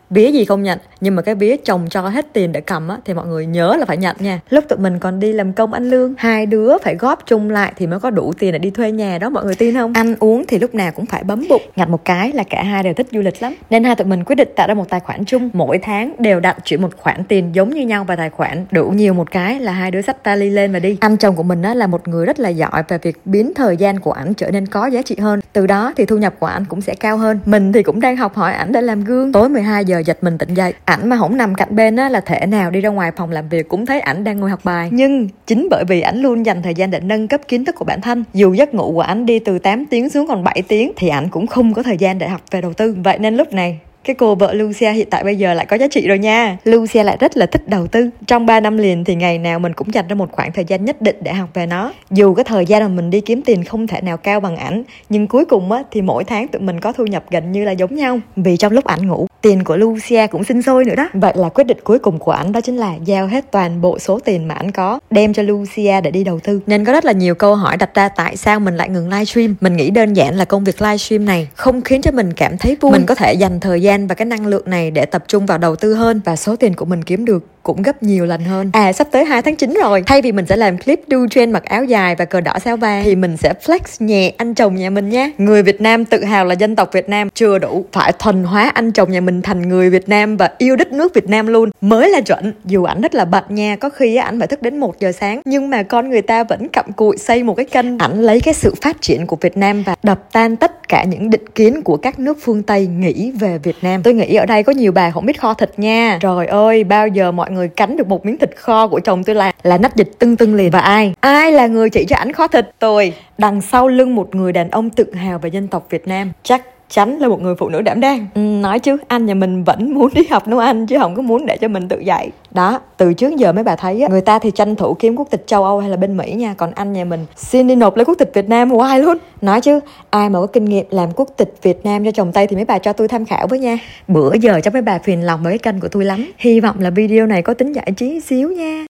Vía gì không nhận, nhưng mà cái vía chồng cho hết tiền để cầm á thì mọi người nhớ là phải nhận nha. Lúc tụi mình còn đi làm công ăn lương, hai đứa phải góp chung lại thì mới có đủ tiền để đi thuê nhà đó, mọi người tin không? Ăn uống thì lúc nào cũng phải bấm bụng. Ngặt một cái là cả hai đều thích du lịch lắm, nên hai tụi mình quyết định tạo ra một tài khoản chung, mỗi tháng đều đặn chuyển một khoản tiền giống như nhau vào tài khoản. Đủ nhiều một cái là hai đứa xách vali lên và đi. Anh chồng của mình á là một người rất là giỏi về việc biến thời gian của ảnh trở nên có giá trị hơn, từ đó thì thu nhập của ảnh cũng sẽ cao hơn. Mình thì cũng đang học hỏi ảnh để làm gương. Tối 12 giờ giật mình tỉnh dậy, ảnh mà không nằm cạnh bên á là thể nào đi ra ngoài phòng làm việc cũng thấy ảnh đang ngồi học bài. Nhưng chính bởi vì ảnh luôn dành thời gian để nâng cấp kiến thức của bản thân, dù giấc ngủ của ảnh đi từ 8 tiếng xuống còn 7 tiếng thì ảnh cũng không có thời gian để học về đầu tư. Vậy nên lúc này cái cô vợ Lucia hiện tại bây giờ lại có giá trị rồi nha. Lucia lại rất là thích đầu tư. Trong 3 năm liền thì ngày nào mình cũng dành ra một khoảng thời gian nhất định để học về nó. Dù cái thời gian mà mình đi kiếm tiền không thể nào cao bằng ảnh, nhưng cuối cùng á thì mỗi tháng tụi mình có thu nhập gần như là giống nhau. Vì trong lúc ảnh ngủ, tiền của Lucia cũng sinh sôi nữa đó. Vậy là quyết định cuối cùng của ảnh đó chính là giao hết toàn bộ số tiền mà ảnh có đem cho Lucia để đi đầu tư. Nên có rất là nhiều câu hỏi đặt ra tại sao mình lại ngừng livestream. Mình nghĩ đơn giản là công việc livestream này không khiến cho mình cảm thấy vui. Mình có thể dành thời gian và cái năng lượng này để tập trung vào đầu tư hơn, và số tiền của mình kiếm được cũng gấp nhiều lần hơn. Sắp tới 2 tháng 9 rồi, thay vì mình sẽ làm clip đu trend mặc áo dài và cờ đỏ sao vàng thì mình sẽ flex nhẹ anh chồng nhà mình nha. Người Việt Nam tự hào là dân tộc Việt Nam chưa đủ, phải thuần hóa anh chồng nhà mình thành người Việt Nam và yêu đất nước Việt Nam luôn mới là chuẩn. Dù ảnh rất là bận nha, có khi ảnh phải thức đến 1 giờ sáng, nhưng mà con người ta vẫn cặm cụi xây một cái kênh. Ảnh lấy cái sự phát triển của Việt Nam và đập tan tất cả những định kiến của các nước phương Tây nghĩ về Việt Nam. Tôi nghĩ ở đây có nhiều bà không biết kho thịt nha. Trời ơi, bao giờ mọi người cắn được một miếng thịt kho của chồng tôi là nách dịch tưng liền. Và ai là người chỉ cho ảnh kho thịt? Tôi. Đằng sau lưng một người đàn ông tự hào về dân tộc Việt Nam chắc chắn là một người phụ nữ đảm đang. Nói chứ anh nhà mình vẫn muốn đi học nấu ăn chứ không có muốn để cho mình tự dạy. Đó, từ trước giờ mấy bà thấy á, người ta thì tranh thủ kiếm quốc tịch châu Âu hay là bên Mỹ nha, còn anh nhà mình xin đi nộp lấy quốc tịch Việt Nam hoài luôn. Nói chứ ai mà có kinh nghiệm làm quốc tịch Việt Nam cho chồng Tây thì mấy bà cho tôi tham khảo với nha. Bữa giờ chắc mấy bà phiền lòng với cái kênh của tôi lắm. Hy vọng là video này có tính giải trí xíu nha.